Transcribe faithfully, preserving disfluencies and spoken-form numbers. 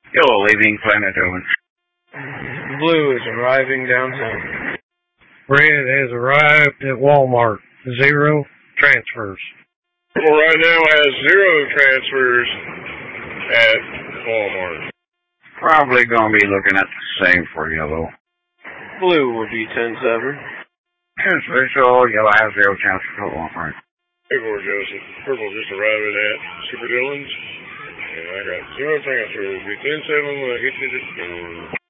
Yellow leaving Planet Owen. Blue is arriving downtown. Red has arrived at Walmart. Zero transfers. Purple right now has zero transfers at Walmart. Probably going to be looking at the same for yellow. Blue will be ten seven. So yellow has zero transfers at Walmart. Hey, boy, Joseph. Purple just arriving at Super Dillon's. And I got zero transfers. Be ten seven when I get to the store.